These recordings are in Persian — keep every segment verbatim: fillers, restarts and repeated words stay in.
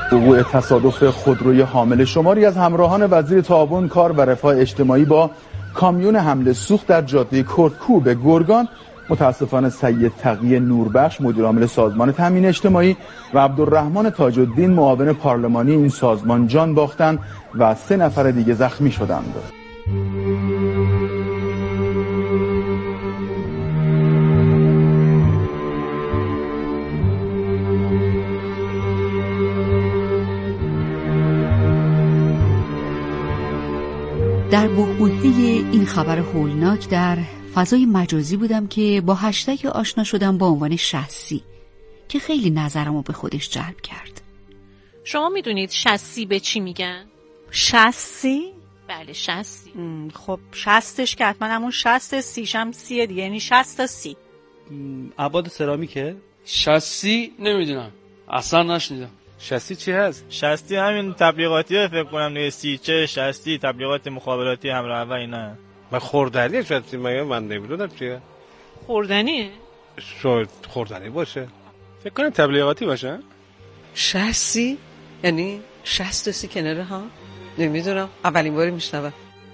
وقوع تصادف خودروی حامل شماری از همراهان وزیر تعاون، کار و رفاه اجتماعی با کامیون حمل سوخت در جاده کردکو به گرگان متاسفانه سید تقی نوربخش مدیر عامل سازمان تامین اجتماعی و عبدالرحمن تاج الدین معاون پارلمانی این سازمان جان باختند و سه نفر دیگه زخمی شدند. در بحبوحه این خبر هولناک در فضای مجازی بودم که با هشتگ آشنا شدم با عنوان شاسی که خیلی نظرمو به خودش جلب کرد. شما میدونید شاسی به چی میگن؟ شاسی؟ بله شاسی. خب شستش که حتما همون شست سیشم سیه دیگه، یعنی شست سی. عباد سرامیکه؟ شاسی نمیدونم، اصلا نشنیدم. شاسی چی هست؟ شاسی همین تبلیغاتی فکر کنم دیگه، سیچه شاسی تبلیغات مخابراتی همراه و اینا. من خوردنیه شاسی مگه من نمیدونم چیه. خوردنیه؟ شاید خوردنی باشه. فکر کنم تبلیغاتی باشه. شاسی یعنی شصت سی کناره ها؟ نمیدونم، اولین باری میشنوم.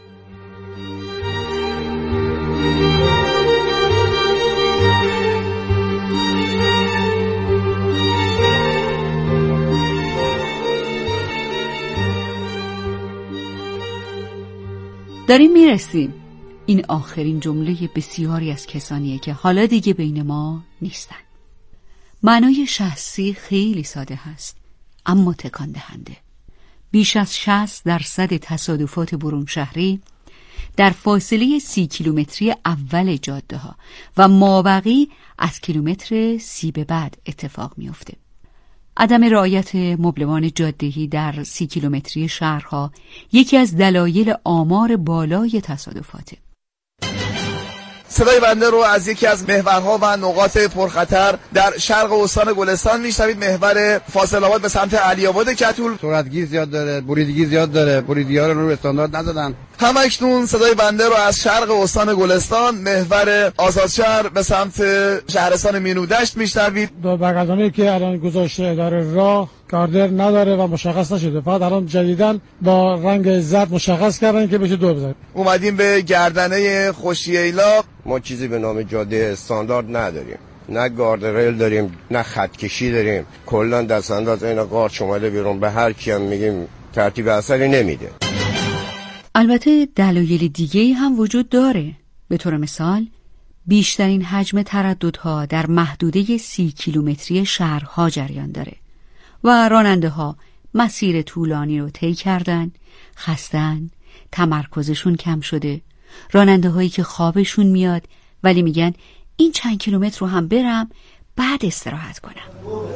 داریم میرسیم. این آخرین جمله بسیاری از کسانیه که حالا دیگه بین ما نیستن. معنای شاسی خیلی ساده هست اما تکان دهنده. بیش از شصت درصد تصادفات برون شهری در فاصله سی کیلومتری اول جاده ها و مابقی از کیلومتر سی به بعد اتفاق میفته. عدم رعایت مبلمان جاده‌ای در سی کیلومتری شهرها یکی از دلایل آمار بالای تصادفاته. صدای بنده رو از یکی از محورها و نقاط پرخطر در شرق استان گلستان میشنوید. محور فاصل آباد به سمت علی آباد کتول. سرعتگیر زیاد داره، بریدگی زیاد داره، بریدگی‌ها رو رو استاندارد نزدن. هم اکنون صدای بنده رو از شرق استان گلستان محور آزادشهر به سمت شهرستان مینودشت میشنوید. دو برگردانی که الان گذاشته اداره راه کاردر نداره و مشخص نشده، فقط الان جدیدن با رنگ زرد مشخص کردن که بشه دور بزنید. اومدیم به گردنه خوشییلا. ما چیزی به نام جاده استاندارد نداریم، نه گاردریل داریم، نه خط کشی داریم. کلا دست انداز اینا قارچ شماله بیرون، به هر کیم میگیم ترتیب اثری نمیده. البته دلایل دیگه‌ای هم وجود داره. به طور مثال بیشترین حجم ترددها در محدوده سی کیلومتری شهرها جریان داره و راننده ها مسیر طولانی رو طی کردن، خستن، تمرکزشون کم شده. راننده هایی که خوابشون میاد ولی میگن این چند کیلومتر رو هم برم بعد استراحت کنم.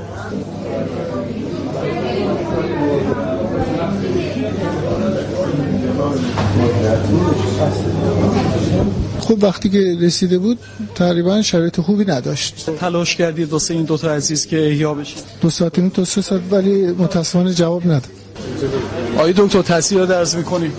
خب وقتی که رسیده بود تقریبا شرایط خوبی نداشت. تلاش کردید واسه این دوتا عزیز که احیا بشه؟ دو ساعت این تا سه ساعت ولی متاسفانه جواب نداد. آقای دکتر تاثیر درز میکنی؟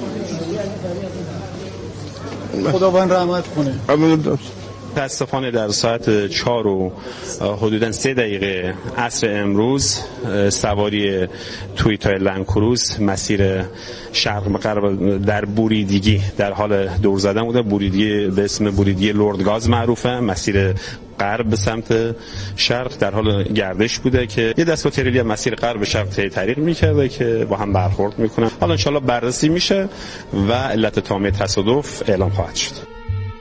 خداوند رحمت کنه. متاسفانه در ساعت چهار و حدوداً سه دقیقه عصر امروز سواری تویوتا لندکروز مسیر شرق غرب در بوریدگی در حال دور زدن بوده. بوریدگی به اسم بوریدگی لردگاز معروفه. مسیر غرب به سمت شرق در حال گردش بوده که یه دست با تریلی مسیر غرب به شرق طی طریق می‌کرده که با هم برخورد می‌کنن. حالا ان شاءالله بررسی میشه و علت تام تصادف اعلام خواهد شد.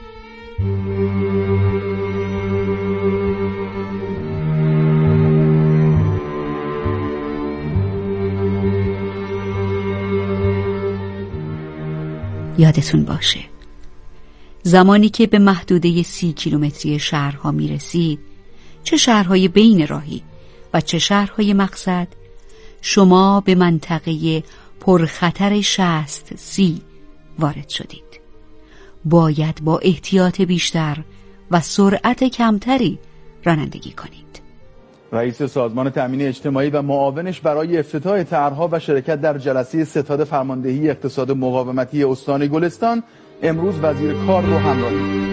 یادتون باشه زمانی که به محدوده سی کیلومتری شهرها می رسید، چه شهرهای بین راهی و چه شهرهای مقصد، شما به منطقه پرخطر شصت سی وارد شدید. باید با احتیاط بیشتر و سرعت کمتری رانندگی کنید. رئیس سازمان تامین اجتماعی و معاونش برای افتتاح طرح‌ها و شرکت در جلسه ستاد فرماندهی اقتصاد مقاومتی استان گلستان امروز وزیر کار رو همراه کرد.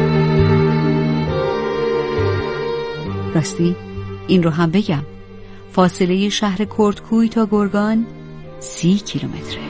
راستی این رو هم بگم، فاصله شهر کردکوی تا گرگان سی کیلومتره.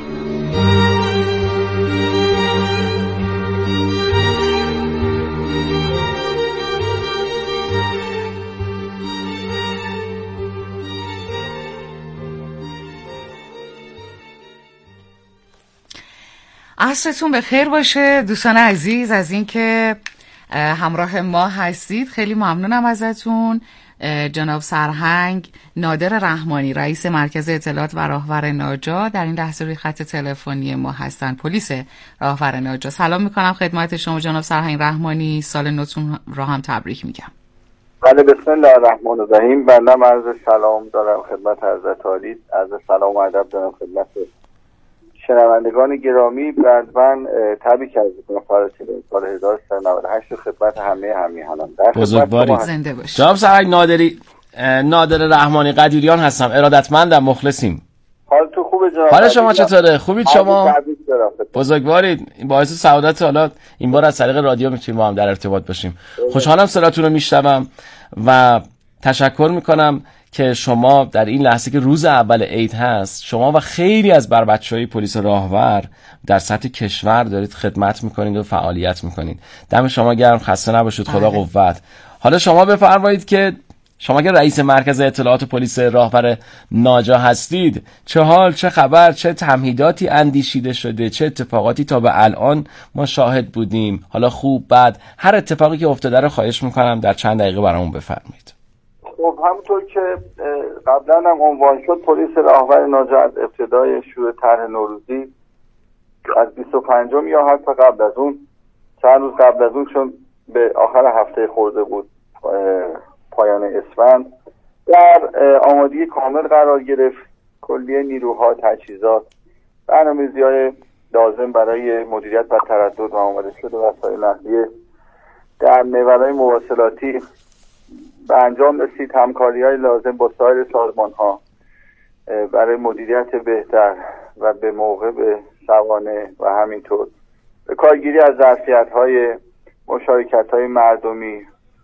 عصرتون به خیر باشه دوستان عزیز از اینکه همراه ما هستید. خیلی ممنونم ازتون. جناب سرهنگ نادر رحمانی رئیس مرکز اطلاعات و راهور ناجا در این لحظه روی خط تلفنی ما هستن، پلیس راهور ناجا. سلام میکنم خدمت شما جناب سرهنگ رحمانی، سال نوتون را هم تبریک میگم. بله بسم الله الرحمن الرحیم. بنده عرض سلام دارم خدمت حضرت عالی، عرض سلام و ادب دارم خدمت شنوندگان گرامی. بعد من تبریک عرض می‌کنم سال هزار و سیصد و نود و هشت خدمت همه همیهنان. بزرگوارید. زنده باشید. جناب سرهنگ نادری نادر رحمانی قدیریان هستم، ارادتمندم، مخلصیم. حال تو خوبه جناب؟ حال شما چطوره؟ خوبید شما؟ بزرگوارید. این باعث سعادت حالا این بار از طریق رادیو میتونیم با هم در ارتباط باشیم. خوشحالم صداتون رو میشنوم و تشکر میکنم که شما در این لحظه که روز اول عید هست، شما و خیلی از بر بچه‌های پلیس راهور در سطح کشور دارید خدمت میکنید و فعالیت میکنید. دم شما گرم، خسته نباشید، خدا قوت. حالا شما بفرمایید که شما که رئیس مرکز اطلاعات پلیس راهور ناجا هستید، چه حال، چه خبر، چه تمهیداتی اندیشیده شده، چه اتفاقاتی تا به الان ما شاهد بودیم، حالا خوب بد، هر اتفاقی که افتاده رو خواهش میکنم در چند دقیقه برامون بفرمایید. خب همونطور که قبلا هم عنوان شد، پلیس راهور ناجا از ابتدای شروع طرح نوروزی از بیست و پنجم یا حتی قبل از اون، چند روز قبل از اون، چون به آخر هفته خورده بود پایان اسفند، در آمادگی کامل قرار گرفت. کلیه نیروها، تجهیزات، برنامه‌ریزی‌های لازم برای مدیریت و تردد و آماده شده وسایل نقلیه در محورهای مواصلاتی به انجام رسید. همکاری‌های لازم با سایر سازمان‌ها برای مدیریت بهتر و به موقع به سوانح و همینطور به کارگیری از ظرفیت‌های مشارکت‌های مردمی،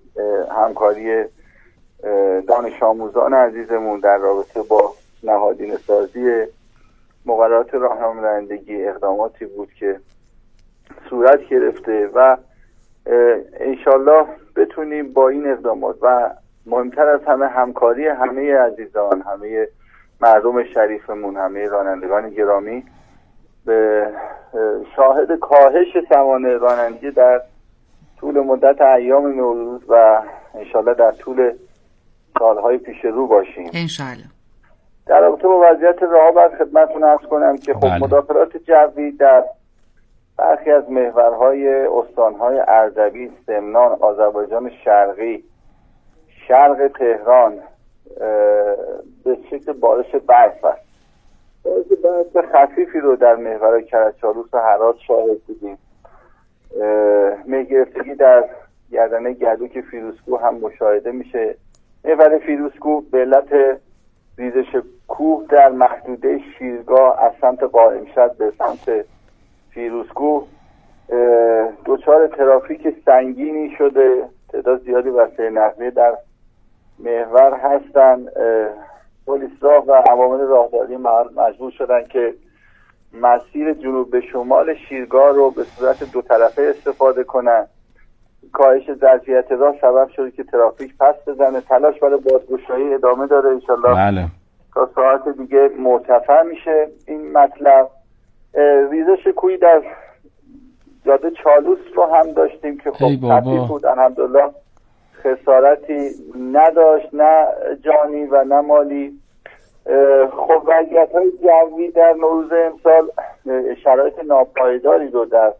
همکاری دانش آموزان عزیزمون در رابطه با نهادینه سازی مقررات راهنمای رانندگی اقداماتی بود که صورت گرفته و انشالله بتونیم با این اقدامات و مهمتر از همه همکاری همه عزیزان، همه مردم شریفمون، همه رانندگان گرامی به شاهد کاهش سوانح رانندگی در طول مدت ایام نوروز و انشالله در طول سالهای پیش رو باشیم انشالله. در رابطه با وضعیت راه باید خدمتتون عرض کنم که خب مداخلات جوی در برخی از محورهای استانهای اردبیل، سمنان، آذربایجان شرقی، شرق تهران به شکل بارش برف است. بارش برف خفیفی رو در محور کرج‌آلوس و هرات شاهد بودیم. مه گرفتگی در گردنه گردوک فیروزکوه هم مشاهده میشه. محور فیروزکوه به علت ریزش کوه در محدوده شیرگاه از سمت قائمشهر به سمت فیروزکوه دچار ترافیک سنگینی شده. تعداد زیادی وسایل نقلیه در محور هستن. پلیس راه و عوامل راهداری مجبور شدن که مسیر جنوب به شمال شیرگاه رو به صورت دو طرفه استفاده کنن. کاهش ظرفیت راه سبب شده که ترافیک پس بزنه. تلاش برای بازگشایی ادامه داره، انشالله بله. تا ساعت دیگه مرتفع میشه این مطلب. ریزش کوهی در جاده چالوس رو هم داشتیم که خب خفیف بود، الحمدلله خسارتی نداشت، نه جانی و نه مالی. خب وضعیت های جوی در نوروز امسال شرایط ناپایداری رو در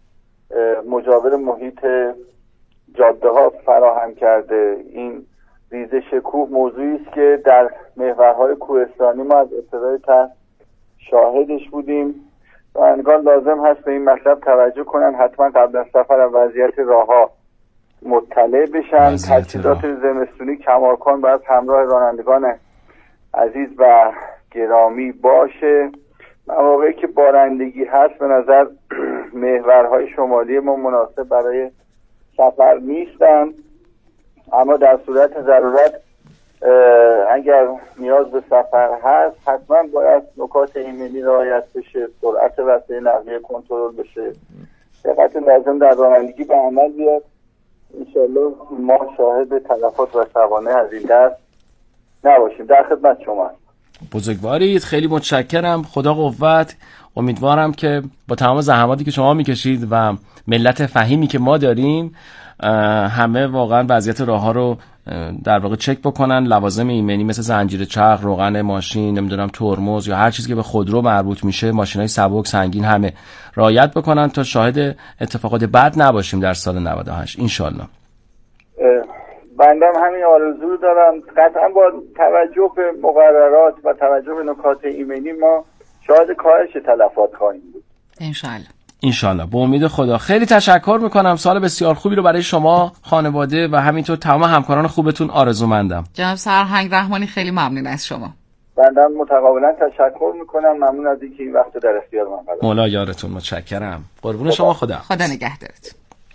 مجاور محیط جاده ها فراهم کرده. این ریزش کوه موضوعی است که در محورهای کوهستانی ما از ابتدای طرح شاهدش بودیم. رانندگان لازم هست به این مطلب توجه کنن، حتما قبل از سفر از وضعیت راهها مطلع بشن. تجهیزات زمستونی کماکان باید همراه رانندگان عزیز و گرامی باشه. مواقعی که بارندگی هست به نظر محورهای شمالی ما مناسب برای سفر نیستن، اما در صورت ضرورت اگر نیاز به سفر هست حتما باید نکات ایمنی رعایت بشه، سرعت وسیله نقلیه کنترل بشه، دقت لازم در رانندگی به عمل بیاد. انشالله ما شاهد تلفات و سوانح از این دست نباشیم. در خدمت شما. بزرگوارید، خیلی متشکرم. خدا قوت. امیدوارم که با تمام زحماتی که شما میکشید و ملت فهیمی که ما داریم همه واقعا وضعیت راه‌ها رو در واقع چک بکنن، لوازم ایمنی مثل زنجیر چرخ، روغن ماشین، نمیدونم ترمز یا هر چیزی که به خودرو مربوط میشه، ماشینای سبک سنگین همه رعایت بکنن تا شاهد اتفاقات بد نباشیم در سال نود و هشت ان شاء الله. بنده همین آرزو رو دارم. قطعا با توجه به مقررات و توجه به نکات ایمنی ما شاهد کاهش تلفات خواهیم بود ان شاء الله. انشالله به امید خدا. خیلی تشکر میکنم. سال بسیار خوبی رو برای شما، خانواده و همینطور تمام همکاران خوبتون آرزومندم. جناب سرهنگ رحمانی خیلی ممنون از شما. بنده متقابلا تشکر میکنم. ممنون از اینکه این وقت در اختیار من قرار. مولا یارتون. متشکرم. قربون شما. خدا خدا نگهدارتون.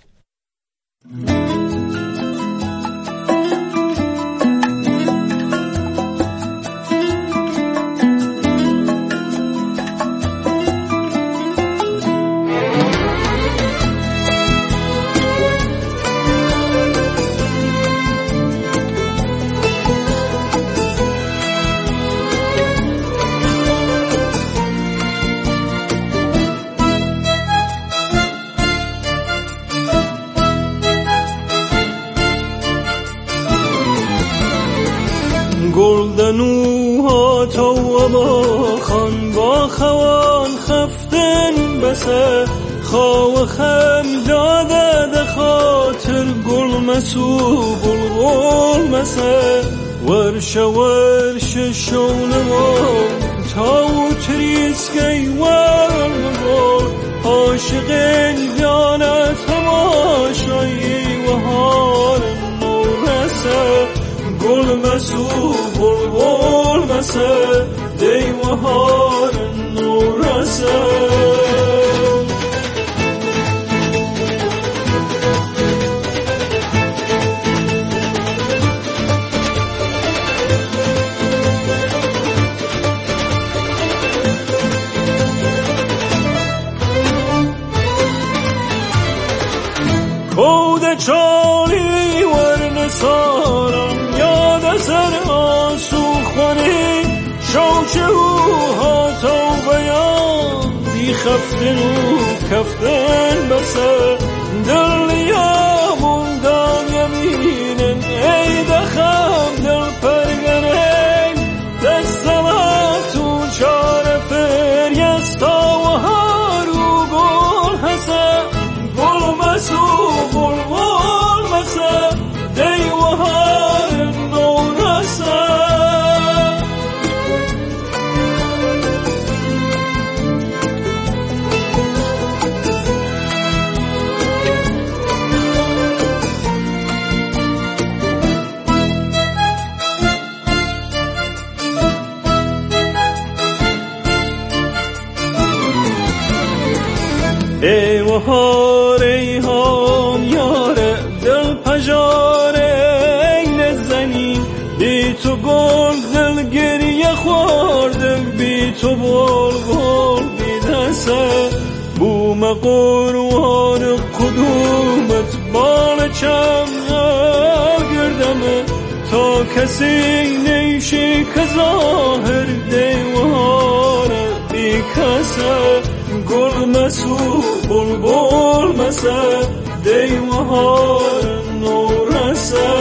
گلدنوها تو با خان با خوان خفتن بسه خواه خم داده ده خاطر گل مسو بلغل مسه ورش ورش شونوان تاو تریسکی ورمگل عاشقین جانت هماشایی و حال نورسه گل مسو بلغل مسه دیوهار نورسه کود چالی ورن سارم یاد سر آسو خونی شوچه ها تو بیان دی خفتن و کفتن بسه دل یامون دان یمینن ای دخم دل پرگنن دستماتون چار فریستا و هارو گل حسن گل مسو گل گل مسه دیوهار نورسه دیوهار ایهام یاره دل پجاره نزنی بی تو گل دل گریه خوردم بی تو بول گل بی دسته بوم قروان قدومت بال چم گردمه تا کسی نیشی که ظاهر دیوهار بی کسه گل مسو بلبل مسه دیوهار نورسه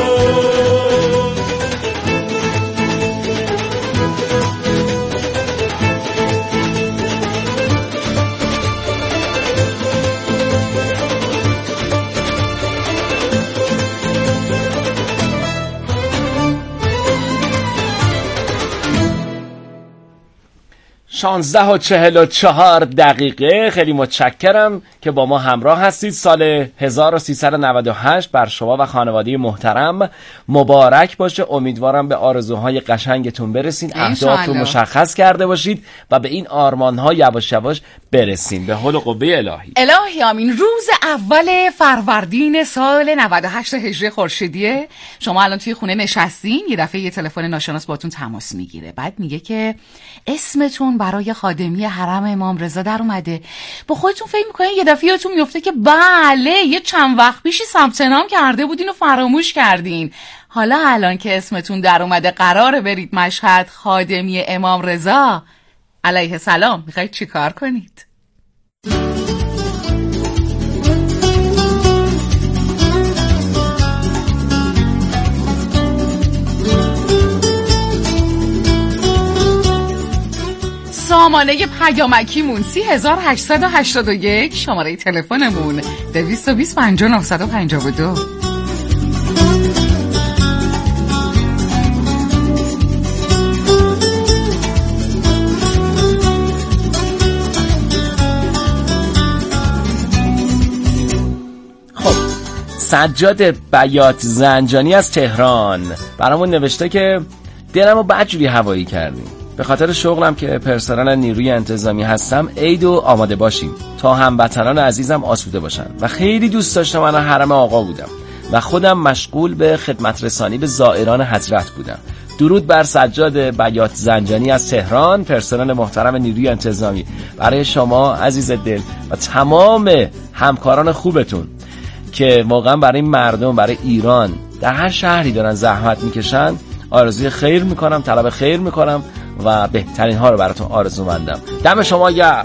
شانزده و چهل و چهار دقیقه. خیلی متشکرم که با ما همراه هستید. سال هزار و سیصد و نود و هشت بر شما و خانواده محترم مبارک باشه. امیدوارم به آرزوهای قشنگتون برسید، اهداف رو مشخص کرده باشید و به این آرمان‌ها یواش یواش برسیم به حول و قوه الهی. الهی آمین. روز اول فروردین سال نود و هشت هجری خورشیدیه. شما الان توی خونه نشستین، یه دفعه یه تلفن ناشناس باتون تماس میگیره، بعد میگه که اسمتون برای خادمی حرم امام رضا در اومده. با خودتون فکر میکنین یه دفعه یادتون میفته که بله یه چند وقت پیشی ثبت نام کرده بودین و فراموش کردین. حالا الان که اسمتون در اومده قراره برید مشهد خادمی امام رضا علیه السلام، میخواید چی کار کنید؟ سامانه پیامکیمون سی هزار هشتصد و هشتاد و یک، شماره تلفنمون دویست و بیست پنجاه نهصد و پنجاه و دو. خب سجاد بیات زنجانی از تهران برامون نوشته که دلمو بدجوری هوایی کردیم. به خاطر شغلم که پرسنل نیروی انتظامی هستم عید و آماده باشیم تا هموطنان عزیزم آسوده باشن و خیلی دوست داشتم من حرم آقا بودم و خودم مشغول به خدمت رسانی به زائران حضرت بودم. درود بر سجاد بیات زنجانی از تهران، پرسنل محترم نیروی انتظامی. برای شما عزیز دل و تمام همکاران خوبتون که واقعا برای مردم، برای ایران در هر شهری دارن زحمت میکشن آرزوی خیر میکنم، طلب خیر میکنم و بهترین ها رو براتون آرزومندم. دم شما گرم.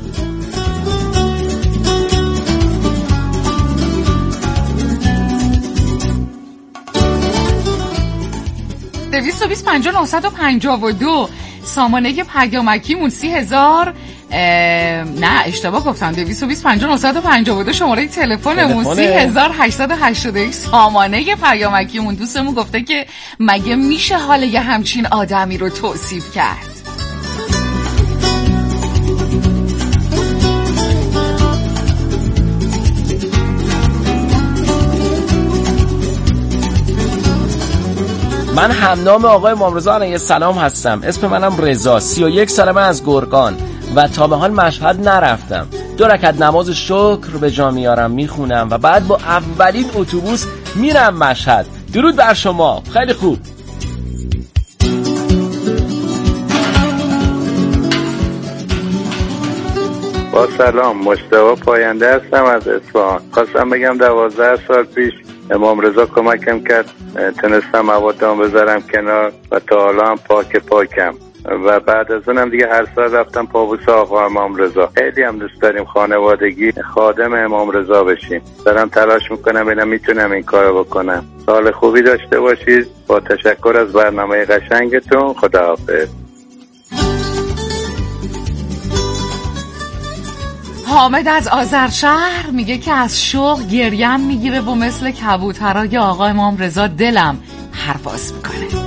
دویست و بیست پنجاه نهصد و پنجاه و دو، سامانه پیامکیمون سی هزار نه اشتباه گفتم دویست و بیست پنجاه نهصد و پنجاه و دو، شماره تلفنمون سی هزار هشتصد و هشتاد و یک. سامانه پیامکیمون دوستمون گفته که مگه میشه حال یه همچین آدمی رو توصیف کرد؟ من همنام آقای امام رضا علیه السلام هستم. اسم منم رضا، سی و یک سالمه از گرگان و تا به حال مشهد نرفتم. دو رکعت نماز شکر به جا میارم میخونم و بعد با اولین اتوبوس میرم مشهد. درود بر شما. خیلی خوب. با سلام، مجتبی پاینده هستم از اصفهان. خواستم بگم دوازده سال پیش امام رضا کمکم کرد، تونستم موادام بذارم کنار و تا حالا هم پاک پاکم و بعد از اونم دیگه هر سال رفتم پابوس آقا امام رضا. خیلی هم دوست داریم خانوادگی خادم امام رضا بشیم. دارم تلاش میکنم ببینم میتونم این کارو بکنم. سال خوبی داشته باشید. با تشکر از برنامه قشنگتون. خداحافظ. حامد از آذرشهر میگه که از شوق گریم میگیره و مثل کبوترای آقا امام رضا دلم پرواز میکنه.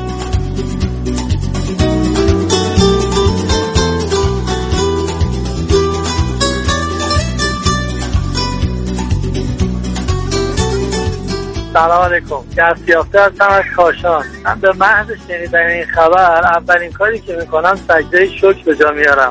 سلام علیکم، دستیافته هستم از کاشان. من به محض شنیدن این خبر اولین کاری که میکنم سجده شکر به جا میارم.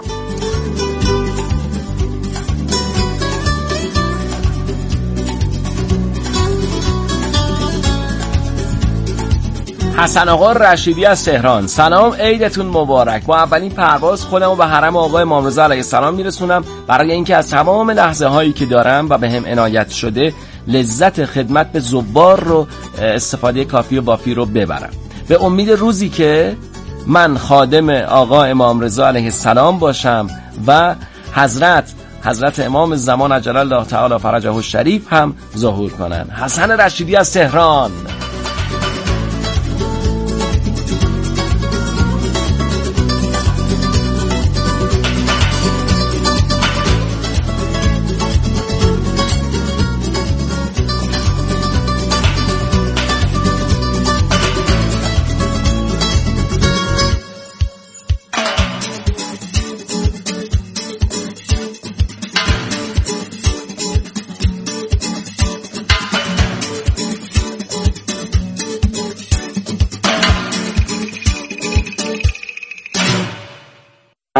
حسن آقا رشیدی از تهران، سلام، عیدتون مبارک. با اولین پرواز خودمو به حرم آقا امام رضا علیه السلام میرسونم برای اینکه از تمام لحظه هایی که دارم و به هم عنایت شده لذت خدمت به زوار رو استفاده کافی و بافی رو ببرم. به امید روزی که من خادم آقا امام رضا علیه السلام باشم و حضرت حضرت امام زمان عجل الله تعالی فرجه الشریف هم ظهور کنن. حسن رشیدی از تهران.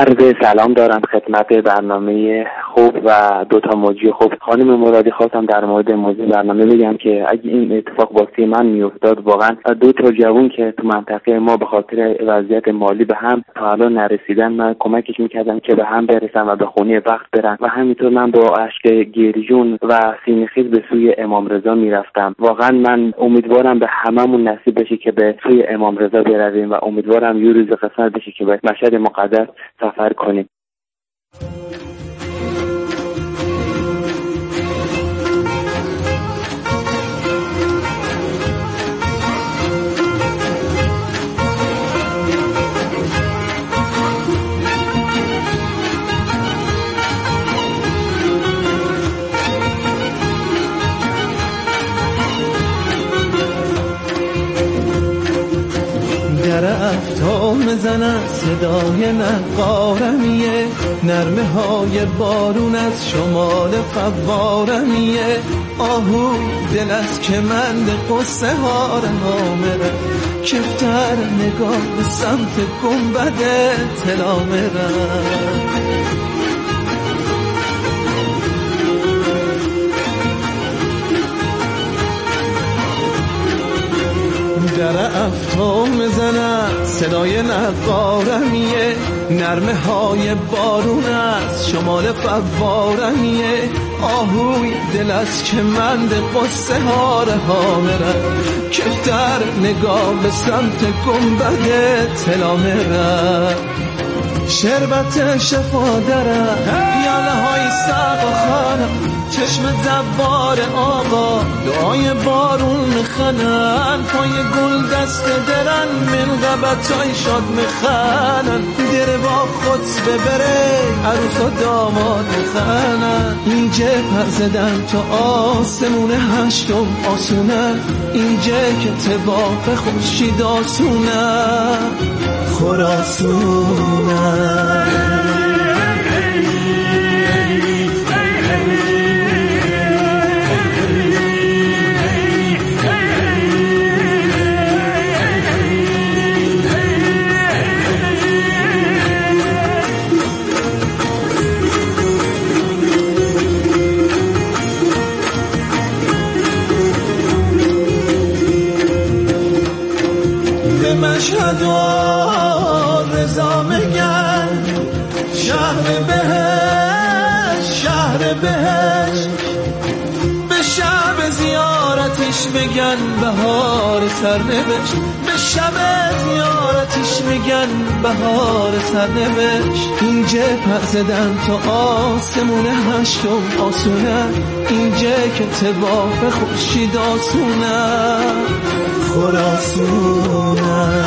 عرض سلام دارم خدمت برنامه خوب و دوتا موجی خوب. خانم مرادی، خواستم در مورد موضوع برنامه بگم که اگه این اتفاق واسه من میافتاد، واقعا دو تا جوون که تو منطقه ما به خاطر وضعیت مالی به هم تا الان نرسیدن، من کمکش میکردم که به هم برسن و به خونه وقت برن و همینطور من با اشک گریجون و سینه‌خیز به سوی امام رضا میرفتم. واقعا من امیدوارم به هممون نصیب بشه که به سوی امام رضا برویم و امیدوارم یه روز قسمت بشه که به مشهد مقدس سفر کنیم. در افتام زنم صدای نقارمیه، نرمه های بارون از شمال قوارمیه، آهو دل از کمند قصه ها رها میره، کفتر نگاه به سمت گنبد طلا میره. در افتام زنم صدای نقارمیه، نرمه های بارون از شمال فوارمیه، آهوی دل از کمند قصه ها رها میره، کفتر نگاه به سمت گنبد طلا میره. شربت شفا داره پیاله های سقا خانه، چشم زبار آقا دعای بارون میخنن، پای گل دست درن من غبتای شاد میخنن، در با خود ببره عروس و داماد میخنن. اینجا پر زدن تو آسمون هشتم آسونه، اینجا که تباف خورشید آسونه خراسونه. مشهد و رضا میگن شهر بهش، شهر بهش به شب زیارتش میگن بهار سرنوشت، به شب زیارتش میگن بهار سرنوشت. اینجا پر زدن تو آسمون هشتم آسونه، اینجا که تباف خورشید آسونه خراسونه.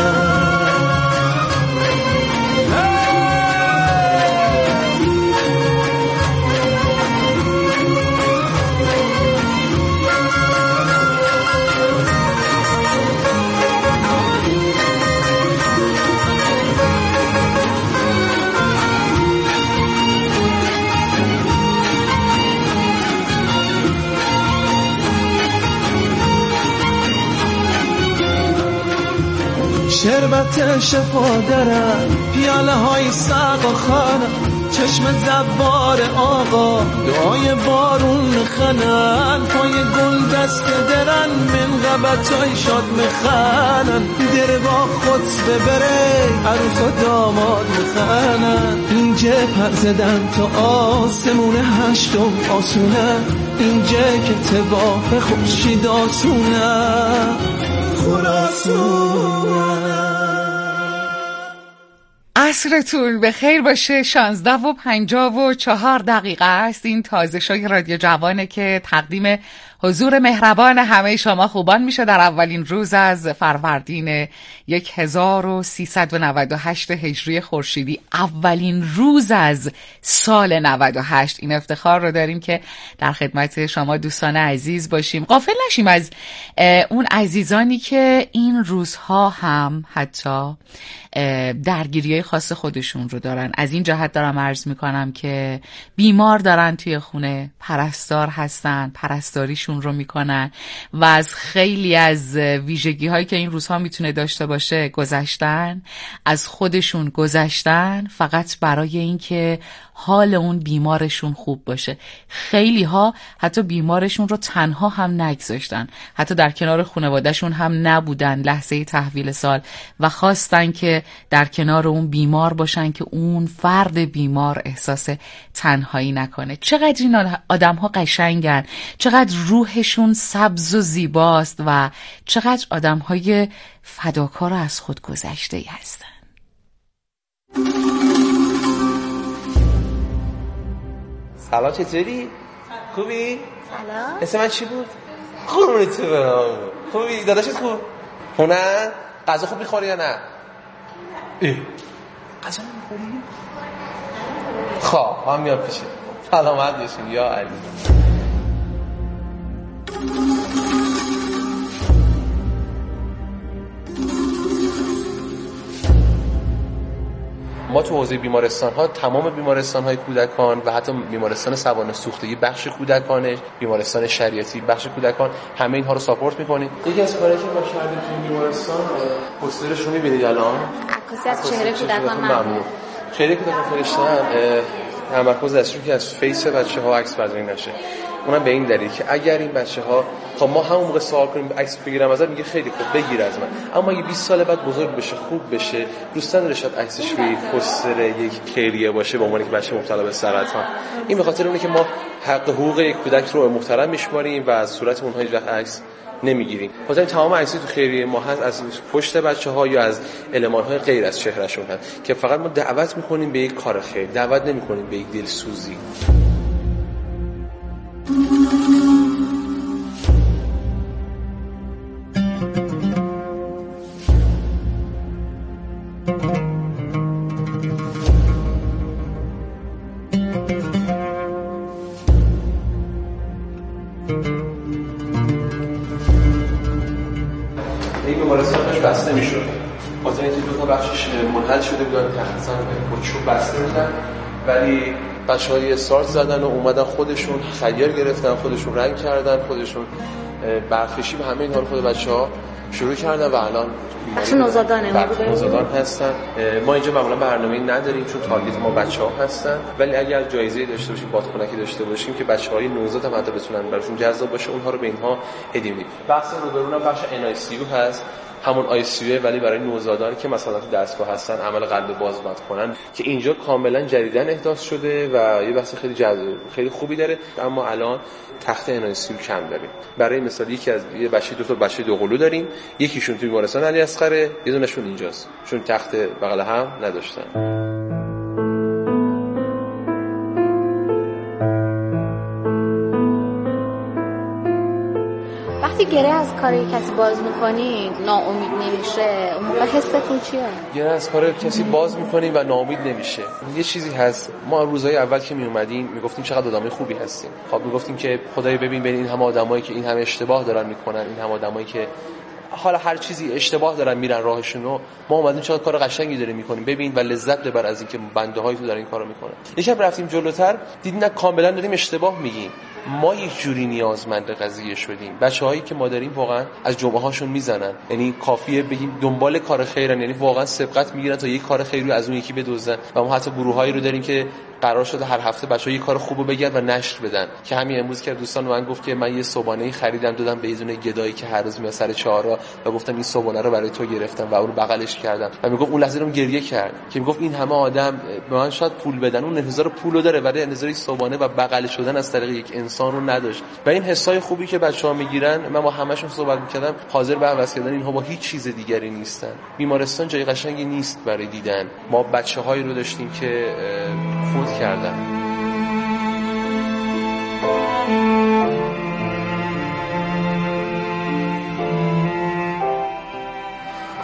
شربت شفا دارم پیاله های سقا خانه، چشم زبار آقا دعای بارون میخنن، پای گل دست درن من غبتای شاد میخنن، در با خود ببره عروس و داماد میخنن. اینجا پر زدن تو آسمون هشتم آسونه، اینجا که تباف خورشید آسونه خراسونه. عصرتون به خیر باشه. شانزده و پنجاه و چهار دقیقه است. این تازه شوی رادیو جوانه که تقدیم حضور مهربان همه شما خوبان میشه در اولین روز از فروردین هزار و سیصد و نود و هشت هجری خورشیدی، اولین روز از سال نود و هشت. این افتخار رو داریم که در خدمت شما دوستان عزیز باشیم. غافل نشیم از اون عزیزانی که این روزها هم حتی درگیری خاص خودشون رو دارن. از این جهت دارم عرض میکنم که بیمار دارن توی خونه، پرستار هستن، پرستاریشون خودشون رو میکنن و از خیلی از ویژگی هایی که این روزها میتونه داشته باشه گذشتن، از خودشون گذشتن فقط برای اینکه حال اون بیمارشون خوب باشه. خیلی ها حتی بیمارشون رو تنها هم نگذاشتن، حتی در کنار خانوادهشون هم نبودن لحظه تحویل سال و خواستن که در کنار اون بیمار باشن که اون فرد بیمار احساس تنهایی نکنه. چقدر این آدم ها قشنگن، چقدر روحشون سبز و زیباست و چقدر آدم های فداکار و از خود گذشته هستن. سلام، چطوری؟ خوبی؟ سلام. اسم من چی بود؟ قربونت برم. خوبی؟ داداشت خوب؟ هنر؟ غذا خوب میخوری یا نه؟ ای. غذا نمیخوری؟ خواه هم میام پیشه. سلامت باشین یا علی. ما تو حوزه بیمارستان ها تمام بیمارستان های کودکان و حتی بیمارستان سوانح سوختگی بخش کودکانه، بیمارستان شریعتی بخش کودکان، همه اینها رو ساپورت میکنیم. یکی از کارهایی که ما کردیم تو بیمارستان پوسترش رو میبینید الان، عکاسی از چهره کودکان. ممنون. چهره کودکان فرستادن تمرکز از که از فیس بچه‌ها عکس برداری نشه. اونم به این دلیل که اگر این بچه‌ها خب ما همون موقع سوال کنیم عکس بگیرم ازت، میگه خیلی خوب بگیر از من، اما اگه بیست سال بعد بزرگ بشه خوب بشه دوست نداره شاید عکسش روی پوستر یک خیریه باشه به عنوان یک بچه مبتلا به سرطان. این به خاطر اونه که ما حق حقوق یک کودک رو محترم میشماریم و از صورت اونها هیچ وقت عکس نمیگیریم. مثلا تمام عکسی تو خیریه ما هست از پشت بچه‌ها یا از المان‌های غیر از چهرهشون هست که فقط ما دعوت می‌کنیم به یک کار خیر، دعوت نمی‌کنیم به یک دلسوزی. این بیمارستانش بسته میشد خاطر اینکه دو تا بخشش منحل شده بودن که اصلا کچو بسته بودن، ولی بچه‌ها یه استارت زدن و اومدن خودشون خیار گرفتن، خودشون رنگ کردن، خودشون برفشی به همه اینها رو خود بچه‌ها شروع کردن و الان بخش نوزادانه بخش نوزادان هستن. ما اینجا معمولا برنامه‌ای نداریم چون تارگت ما بچه‌ها هستن، ولی اگر جایزه‌ای داشته باشیم، بادکنکی داشته باشیم که بچه‌های نوزاد هم حتی بتونن براشون جذاب باشه، اونها رو به اینها هدیه میدیم. بحث روبرون بخش ان آی سی یو هست، همون آی سی یو ولی برای نوزادان که مثلا تو دستگاه هستن عمل قلب باز باد کنن که اینجا کاملا جدیدن احداث شده و یه بحث خیلی جذاب خیلی خوبی داره، اما الان تخت ان آی سی یو کم داریم. برای مثال یکی از یه بچه دو تا بچه دوقلو داریم، یکیشون توی بیمارستان علی اصغر، یه دونهشون اینجاست چون تخت بغل هم نداشتن. وقتی گره از کاری کسی باز میکنید ناامید نمیشه، اون موقع حستون چیه؟ گره از کار کسی باز میکنیم و ناامید نمیشه. یه چیزی هست، ما روزهای اول که می اومدیم میگفتیم چقدر آدمای خوبی هستیم، خب میگفتیم که خدای ببین ببین این همه آدمایی که این همه اشتباه دارن میکنن، این همه آدمایی که حالا هر چیزی اشتباه دارن میرن راهشونو، ما اومدیم چقدر کار قشنگی داریم میکنیم، ببین و لذت ببر از اینکه بنده های تو دارن این کارو میکنن. یکم رفتیم جلوتر دیدیم نه کاملا داریم اشتباه میگیم، ما یک جوری نیازمند قضیه شدیم. بچه‌هایی که ما داریم واقعا از جمعه هاشون میزنن، یعنی کافیه بگیم دنبال کار خیرن، یعنی واقعا سبقت میگیرن تا یک کار خیری از اون یکی بدوزن. و ما حتی گروهایی رو داریم که قرار شده هر هفته بچه‌ها یک کار خوبو بگن و نشر بدن، که همین امروز که دوستان من گفت که من یه صبحانه‌ای خریدم دادم به یه دونه گدایی که هر روز میاد سر چهارراه و گفتم این صبحانه رو برای تو گرفتم و اون رو بغلش کردم و میگفت اون لحظه رو گریه کرد که میگفت این همه آدم به من شاید پول بدن، اون انتظار پولو داره ولی انتظار صبحانه و بغل شدن از طریق یک انسان رو نداشت. و این حسای خوبی که بچه‌ها میگیرن، من با همه‌شون صحبت می‌کردم، حاضر به عوض کردن اینها با هیچ چیز دیگری نیستن. بیمارستان جای قشنگی نیست برای دیدن. ما بچه‌هایی رو داشتیم که فوت کردن.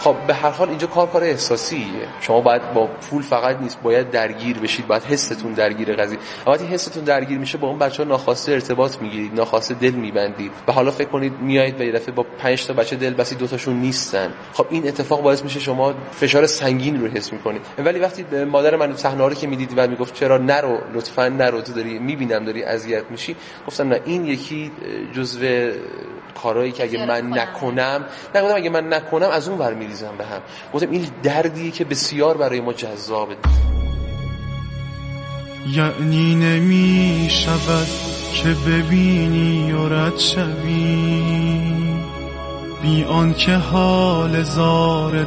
خب به هر حال اینجا کار کار احساسیه. شما باید با پول فقط نیست، باید درگیر بشید، باید حستون درگیر قضیه. وقتی حستون درگیر میشه با اون بچه‌ها ناخواسته ارتباط میگیرید، ناخواسته دل میبندید و حالا فکر کنید میایید و یه دفعه با پنج تا بچه دل بسی دو تاشون نیستن. خب این اتفاق باعث میشه شما فشار سنگین رو حس میکنید. ولی وقتی مادر من صحنه رو که میدید و میگفت چرا نرو، لطفاً نرو، تو داری میبینم داری اذیت میشی، گفتم نه، این یکی جزو کارهایی که اگه من نکنم، نگفتم اگه من نکنم از اون ور میریزم به هم. گفتم این دردیه که بسیار برای ما جذابه. یعنی نمی شود که ببینی و رد شوی بی آن که حال زار